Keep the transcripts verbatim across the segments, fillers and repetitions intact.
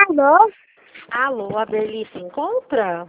Alô? Alô, a Berli se encontra?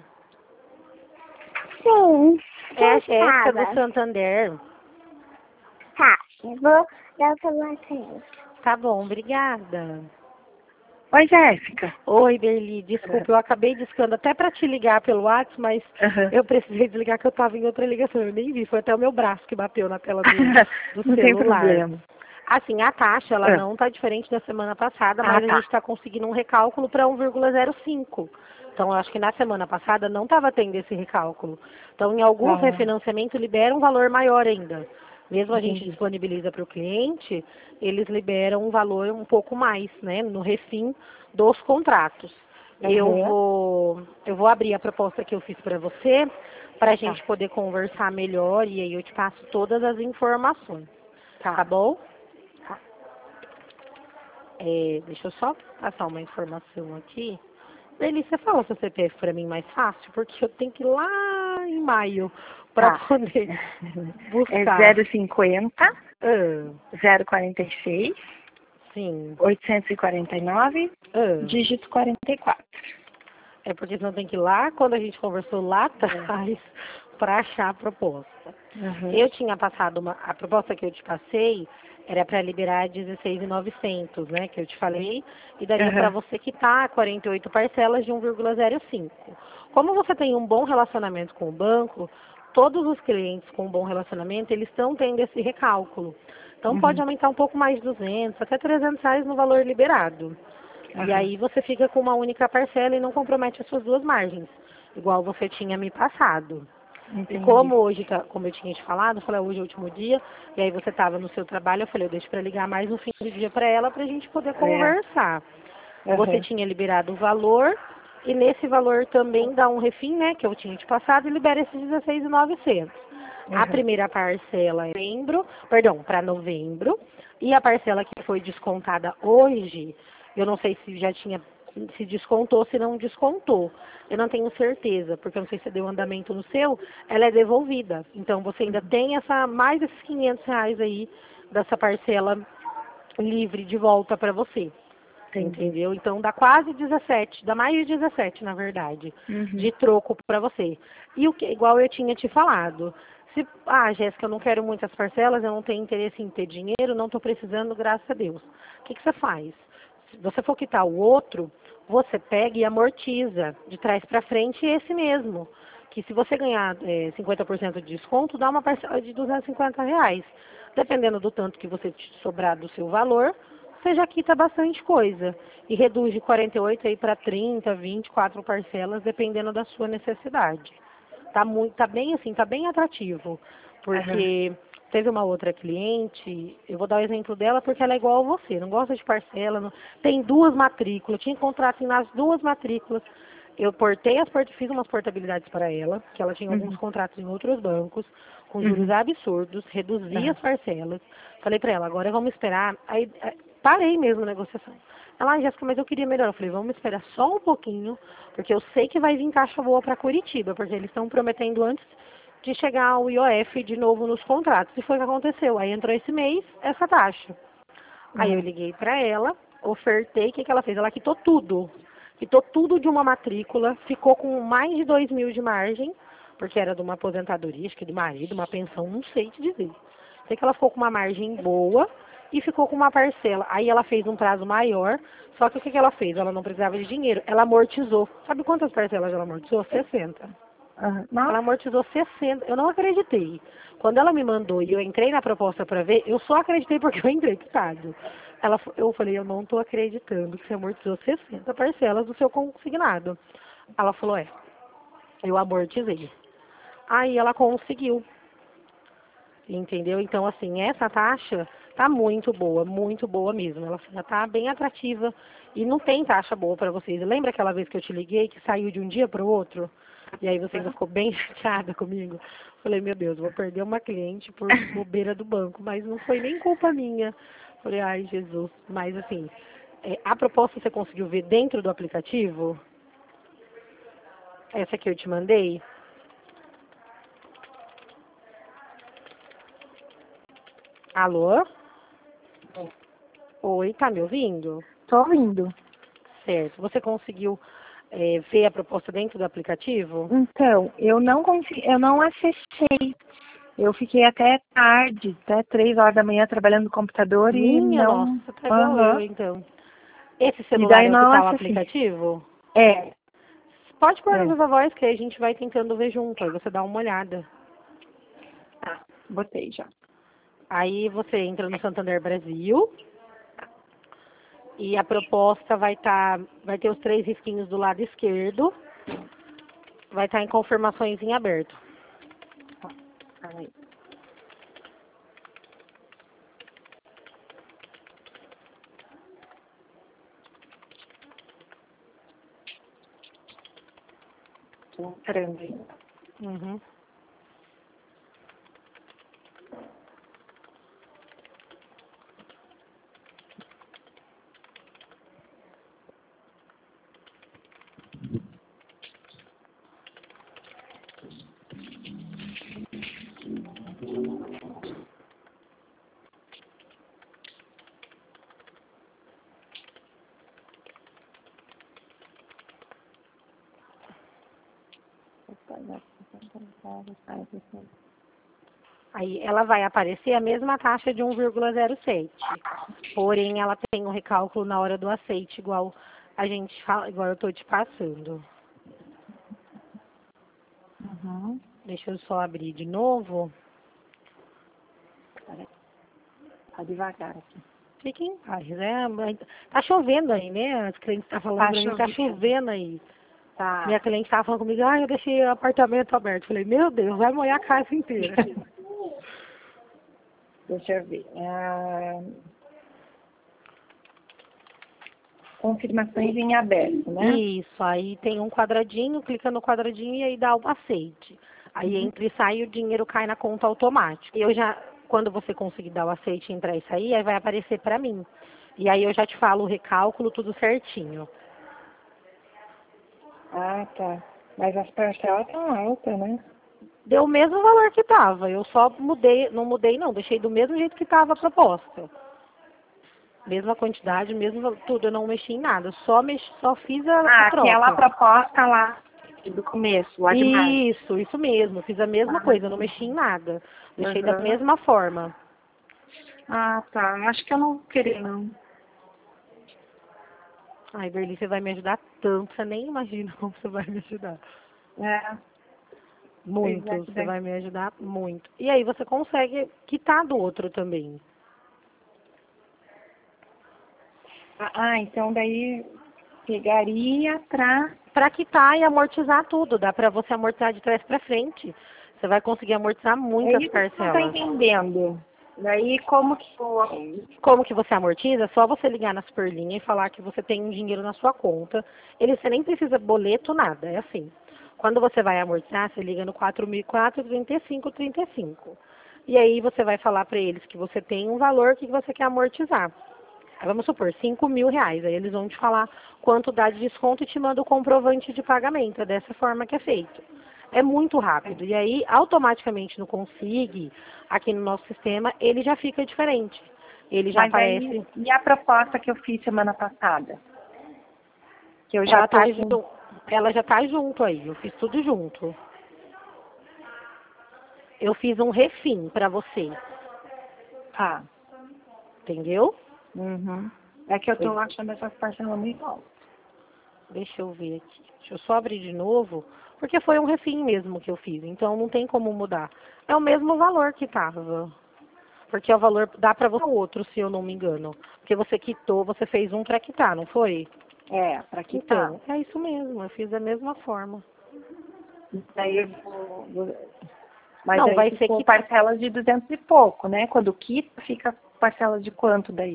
Sim. É a Quem Jéssica do fala? Santander. Tá, eu vou dar o celular pra ele. Tá bom, obrigada. Oi, Jéssica. Oi, Berli, desculpa, eu acabei discando até pra te ligar pelo WhatsApp, mas Uhum. eu precisei desligar que eu tava em outra ligação, eu nem vi, foi até o meu braço que bateu na tela do, do Não tem celular. problema. Assim, a taxa, ela Ah. não tá diferente da semana passada, Ah, mas a tá. gente tá conseguindo um recálculo para um vírgula zero cinco. Então, eu acho que na semana passada não estava tendo esse recálculo. Então, em alguns Ah. refinanciamentos, libera um valor maior ainda. Mesmo a gente Entendi. disponibiliza para o cliente, eles liberam um valor um pouco mais, né, no refim dos contratos. Eu Uhum. vou, eu vou abrir a proposta que eu fiz para você, para a gente Tá. poder conversar melhor e aí eu te passo todas as informações. Tá. Tá bom? Tá. É, deixa eu só passar uma informação aqui. Eli, você fala seu C P F para mim mais fácil? Porque eu tenho que ir lá em maio para Tá. poder É buscar. zero cinquenta, Ah, zero quarenta e seis, sim. oitocentos e quarenta e nove, Ah, dígito quarenta e quatro. é porque senão tem que ir lá quando a gente conversou lá atrás para achar a proposta. Uhum. Eu tinha passado uma. A proposta que eu te passei era para liberar dezesseis mil e novecentos, né? Que eu te falei, e daria para Uhum. você quitar quarenta e oito parcelas de um vírgula zero cinco. Como você tem um bom relacionamento com o banco, todos os clientes com um bom relacionamento, eles estão tendo esse recálculo. Então pode Uhum. aumentar um pouco mais de duzentos, até trezentos reais no valor liberado. E Uhum. aí você fica com uma única parcela e não compromete as suas duas margens, igual você tinha me passado. E Entendi. como hoje, tá, como eu tinha te falado, eu falei, hoje é o último dia, e aí você estava no seu trabalho, eu falei, eu deixo para ligar mais no fim do dia para ela para a gente poder É. conversar. Você Uhum. tinha liberado o valor, e nesse valor também dá um refim, né, que eu tinha te passado, e libera esses dezesseis mil e novecentos. A Uhum. primeira parcela é novembro, perdão, para novembro, e a parcela que foi descontada hoje, eu não sei se já tinha, se descontou, se não descontou. Eu não tenho certeza, porque eu não sei se deu andamento no seu, ela é devolvida. Então você ainda tem essa, mais esses quinhentos reais aí dessa parcela livre de volta para você. Entendi. Entendeu? Então dá quase dezessete, dá mais de dezessete, na verdade, Uhum. de troco para você. E o que, igual eu tinha te falado, se, ah, Jéssica, eu não quero muitas parcelas, eu não tenho interesse em ter dinheiro, não estou precisando, graças a Deus. O que, que você faz? Se você for quitar o outro, você pega e amortiza de trás para frente esse mesmo. Que se você ganhar é, cinquenta por cento de desconto, dá uma parcela de duzentos e cinquenta reais. Dependendo do tanto que você te sobrar do seu valor, você já quita bastante coisa. E reduz de quarenta e oito aí para trinta, vinte e quatro parcelas, dependendo da sua necessidade. Tá muito, tá bem assim, tá bem atrativo. Uhum. Porque teve uma outra cliente, eu vou dar o exemplo dela porque ela é igual a você, não gosta de parcela, não, tem duas matrículas, tinha contrato nas duas matrículas. Eu portei as port- fiz umas portabilidades para ela, que ela tinha alguns Uhum. contratos em outros bancos, com juros Uhum. absurdos, reduzi Uhum. as parcelas. Falei para ela, agora vamos esperar. Aí eh, parei mesmo a negociação. Ela, ah, Jéssica, mas eu queria melhor. Eu falei, vamos esperar só um pouquinho, porque eu sei que vai vir caixa boa para Curitiba, porque eles estão prometendo antes de chegar o I O F de novo nos contratos. E foi o que aconteceu. Aí entrou esse mês essa taxa. Aí eu Uhum. liguei para ela, ofertei, o que, que ela fez? Ela quitou tudo. Quitou tudo de uma matrícula, ficou com mais de dois mil de margem, porque era de uma aposentadoria, acho que do marido, uma pensão, não sei te dizer. Sei que ela ficou com uma margem boa e ficou com uma parcela. Aí ela fez um prazo maior, só que o que, que ela fez? Ela não precisava de dinheiro, ela amortizou. Sabe quantas parcelas ela amortizou? sessenta. Uhum. Ela Nossa. amortizou sessenta. Eu não acreditei. Quando ela me mandou e eu entrei na proposta para ver, eu só acreditei porque eu entrei quitado. Ela, fa- eu falei, eu não estou acreditando que você amortizou sessenta parcelas do seu consignado. Ela falou, é, eu amortizei. Aí ela conseguiu, entendeu? Então, assim, essa taxa tá muito boa, muito boa mesmo. Ela já tá bem atrativa e não tem taxa boa para vocês. Lembra aquela vez que eu te liguei que saiu de um dia para o outro? E aí você ainda ficou bem chateada comigo. Falei, meu Deus, vou perder uma cliente por bobeira do banco, mas não foi nem culpa minha. Falei, ai, Jesus. Mas assim, é, a proposta você conseguiu ver dentro do aplicativo? Essa que eu te mandei? Alô? Oi, tá me ouvindo? Tô ouvindo. certo. Você conseguiu é, ver a proposta dentro do aplicativo? Então, eu não consegui, eu não acessei. Eu fiquei até tarde, até três horas da manhã trabalhando no computador e Minha não. nossa, tá igual eu, Aham. então. Esse E celular daí é o que não tá o acessei. aplicativo? É, Pode pôr no é. Viva Voz que aí a gente vai tentando ver junto, aí você dá uma olhada. Tá, botei já. Aí você entra no Santander Brasil e a proposta vai estar, vai ter os três risquinhos do lado esquerdo, vai estar em confirmações em aberto. Aí. Tô entrando aí. Uhum. Aí ela vai aparecer a mesma taxa de um vírgula zero sete. Porém, ela tem um recálculo na hora do aceite, igual a gente fala, igual eu estou te passando. Uhum. Deixa eu só abrir de novo. Tá devagar aqui. Fique em paz, né? Mas tá chovendo aí, né? As clientes estão falando Tá pra mim, tá chovendo. chovendo aí. Tá. Minha cliente estava falando comigo, ah, eu deixei o apartamento aberto. Falei, meu Deus, vai molhar a casa inteira. Deixa eu ver. Ah, confirmações em aberto, né? Isso, aí tem um quadradinho, clica no quadradinho e aí dá o aceite. Aí Uhum. entra e sai, o dinheiro cai na conta automática. Eu já, quando você conseguir dar o aceite, entrar e sair, aí vai aparecer pra mim. E aí eu já te falo o recálculo, tudo certinho. Ah, tá. Mas as parcelas estão altas, né? Deu o mesmo valor que tava. Eu só mudei, não mudei não, deixei do mesmo jeito que tava a proposta. Mesma quantidade, mesmo val- tudo, eu não mexi em nada. Só mexi, só fiz a, a Ah, aquela troca. proposta lá do começo, lá de baixo. Isso, isso mesmo. Fiz a mesma coisa, eu não mexi em nada. Deixei da Uhum. mesma forma. Ah, tá. Acho que eu não queria, não. Ai, Berli, você vai me ajudar tanto, você nem imagina como você vai me ajudar. É, pois Muito, é que você daí. vai me ajudar muito. E aí você consegue quitar do outro também. Ah, ah, então daí pegaria pra... Para quitar e amortizar tudo, dá para você amortizar de trás para frente. Você vai conseguir amortizar É muitas isso que eu não tô parcelas. entendendo. Daí como que eu... Como que você amortiza? É só você ligar na Superlinha e falar que você tem um dinheiro na sua conta. Ele, você nem precisa boleto, nada, é assim. Quando você vai amortizar, você liga no quatro mil e quatro, trinta e cinco, trinta e cinco. E aí você vai falar para eles que você tem um valor que você quer amortizar. Aí vamos supor, cinco mil reais. Aí eles vão te falar quanto dá de desconto e te manda o comprovante de pagamento. É dessa forma que é feito. É muito rápido. E aí, automaticamente no Consig, aqui no nosso sistema, ele já fica diferente. Ele já Mas aí, aparece. e a proposta que eu fiz semana passada? Que eu já Ela, tô tá, com... ju- ela já tá junto aí. Eu fiz tudo junto. Eu fiz um refim para você. Tá. Entendeu? Uhum. É que eu tô Foi. achando essas parcelas muito altas. Deixa eu ver aqui. Deixa eu só abrir de novo. Porque foi um refim mesmo que eu fiz. Então não tem como mudar. É o mesmo valor que tava. Porque é o valor dá para você o outro, se eu não me engano. Porque você quitou, você fez um para quitar, não foi? É, pra quitar. Então, é isso mesmo. Eu fiz da mesma forma. Daí eu vou... vou- Mas Não, aí vai ser ficou que. parcelas de duzentos e pouco, né? Quando quita, fica parcelas de quanto daí?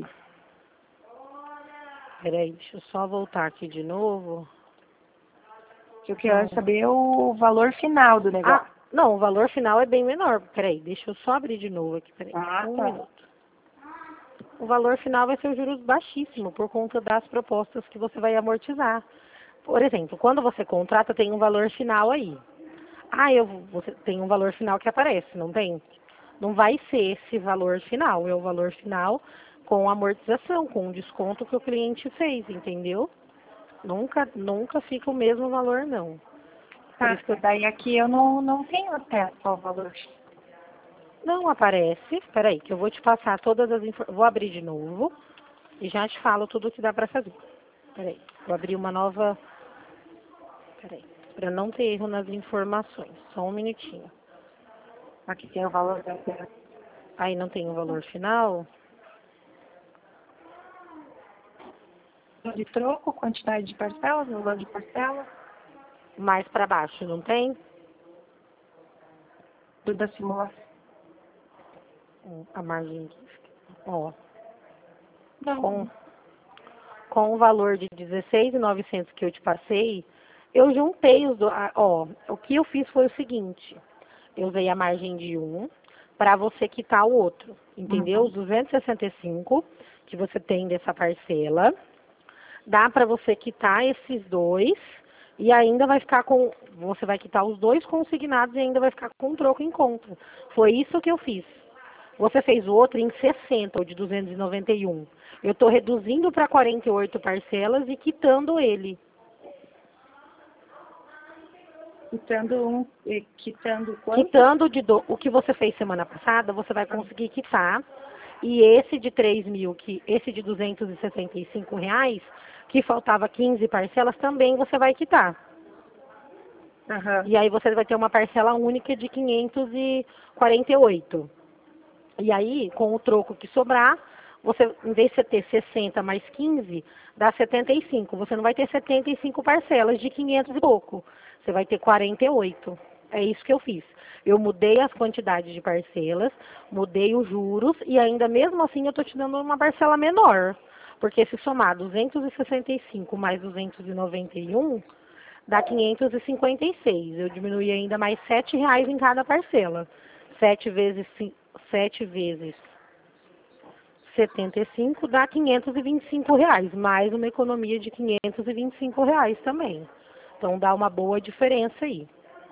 Peraí, deixa eu só voltar aqui de novo. Que eu quero saber é o valor final do Ah, negócio. não, o valor final é bem menor. Peraí, deixa eu só abrir de novo aqui. Peraí, Ah, um tá. minuto. O valor final vai ser o juros baixíssimo por conta das propostas que você vai amortizar. Por exemplo, quando você contrata, tem um valor final aí. Ah, eu, você tem um valor final que aparece, não tem? Não vai ser esse valor final, é o valor final com amortização, com o desconto que o cliente fez, entendeu? Nunca, nunca fica o mesmo valor, não. Por Tá, isso que eu- daí aqui eu não, não tenho acesso ao valor. Não aparece. Peraí, que eu vou te passar todas as informações. Vou abrir de novo e já te falo tudo o que dá pra fazer. Peraí, vou abrir uma nova. Peraí, pra não ter erro nas informações. Só um minutinho. Aqui tem o valor da terra. Aí não tem o valor final. De troco, quantidade de parcelas, valor de parcela, Mais pra baixo, não tem? tudo da simulação. Hum, A margem. Ó, Não, com, com o valor de dezesseis mil e novecentos que eu te passei, eu juntei os do, ah, ó, o que eu fiz foi o seguinte, eu usei a margem de um para você quitar o outro, entendeu? Uhum. Os duzentos e sessenta e cinco que você tem dessa parcela, dá para você quitar esses dois e ainda vai ficar com, você vai quitar os dois consignados e ainda vai ficar com um troco em conta. Foi isso que eu fiz. Você fez o outro em sessenta, o de duzentos e noventa e um. Eu estou reduzindo para quarenta e oito parcelas e quitando ele. quitando um, eh, quitando quanto? Quitando de do, o que você fez semana passada, você vai conseguir quitar. E esse de três mil, que, esse de duzentos e sessenta e cinco reais, que faltava quinze parcelas, também você vai quitar. Aham. E aí você vai ter uma parcela única de quinhentos e quarenta e oito. E aí, com o troco que sobrar, você, em vez de você ter sessenta mais quinze, dá setenta e cinco. Você não vai ter setenta e cinco parcelas de quinhentos e pouco. Você vai ter quarenta e oito. É isso que eu fiz. Eu mudei as quantidades de parcelas, mudei os juros e ainda mesmo assim eu estou te dando uma parcela menor. Porque se somar duzentos e sessenta e cinco mais duzentos e noventa e um, dá quinhentos e cinquenta e seis. Eu diminui ainda mais sete reais em cada parcela. sete vezes, sete vezes setenta e cinco dá quinhentos e vinte e cinco reais, mais uma economia de quinhentos e vinte e cinco reais também. Então dá uma boa diferença aí.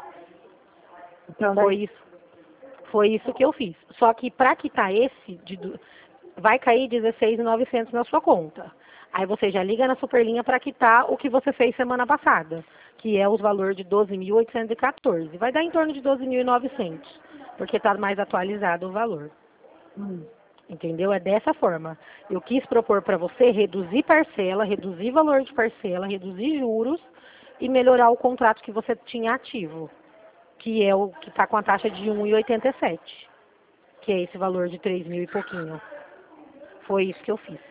Então, Foi daí, isso, foi isso que eu fiz. Só que para quitar esse, de, du- vai cair dezesseis mil e novecentos na sua conta. Aí você já liga na Superlinha para quitar o que você fez semana passada, que é os valores de doze mil oitocentos e quatorze. Vai dar em torno de doze mil e novecentos, porque está mais atualizado o valor. hum, Entendeu? É dessa forma. Eu quis propor para você reduzir parcela, reduzir valor de parcela, reduzir juros e melhorar o contrato que você tinha ativo, que é o que está com a taxa de um vírgula oitenta e sete, que é esse valor de três mil e pouquinho. Foi isso que eu fiz.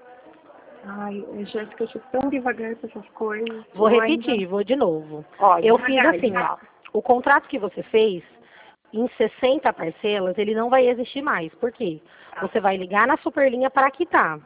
ai, Jéssica, eu sou tão devagar com essas coisas. Vou Eu ainda- repetir, vou de novo. Ó, Eu fiz devagar, assim, tá? ó. O contrato que você fez, em sessenta parcelas, ele não vai existir mais. Por quê? Você vai ligar na Superlinha para quitar.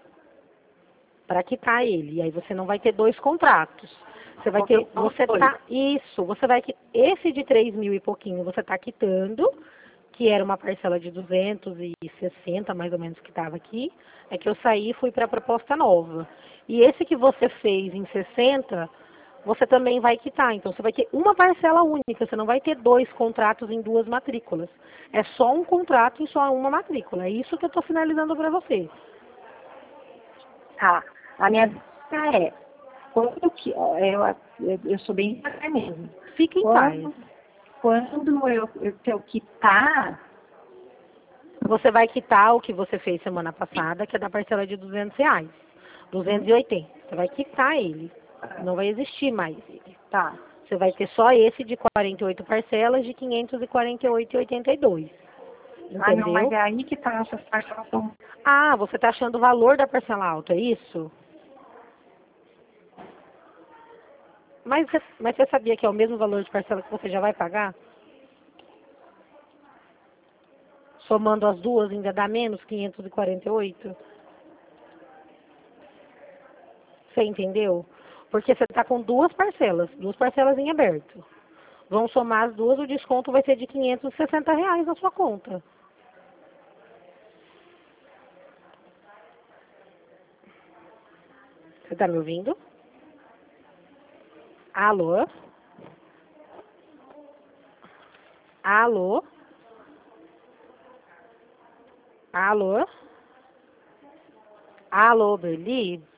Para quitar ele. E aí você não vai ter dois contratos. Você vai ter, você tá, isso, você vai, qui- esse de três mil e pouquinho você está quitando, que era uma parcela de duzentos e sessenta mais ou menos que estava aqui, é que eu saí e fui para a proposta nova. E esse que você fez em sessenta, você também vai quitar. Então você vai ter uma parcela única, você não vai ter dois contratos em duas matrículas. É só um contrato em só uma matrícula. É isso que eu estou finalizando para você. Tá. A minha dúvida é, quando que, ó, eu, eu, eu sou bem devagar mesmo. Fique em paz. Quando, quando eu, eu, eu quitar, Você vai quitar o que você fez semana passada, que é da parcela de duzentos reais. duzentos e oitenta. Você vai quitar ele. Não vai existir mais ele. tá. Você vai ter só esse de quarenta e oito parcelas de quinhentos e quarenta e oito reais e oitenta e dois centavos. Ah, não, mas Entendeu? é aí que tá essas parcelas são. Ah, você está achando o valor da parcela alta, é isso? Mas você, mas você sabia que é o mesmo valor de parcela que você já vai pagar? Somando as duas ainda dá menos quinhentos e quarenta e oito? Você entendeu? Porque você está com duas parcelas, duas parcelas em aberto. Vão somar as duas, o desconto vai ser de quinhentos e sessenta reais na sua conta. Você está me ouvindo? Alô? Alô? Alô? Alô, Berli?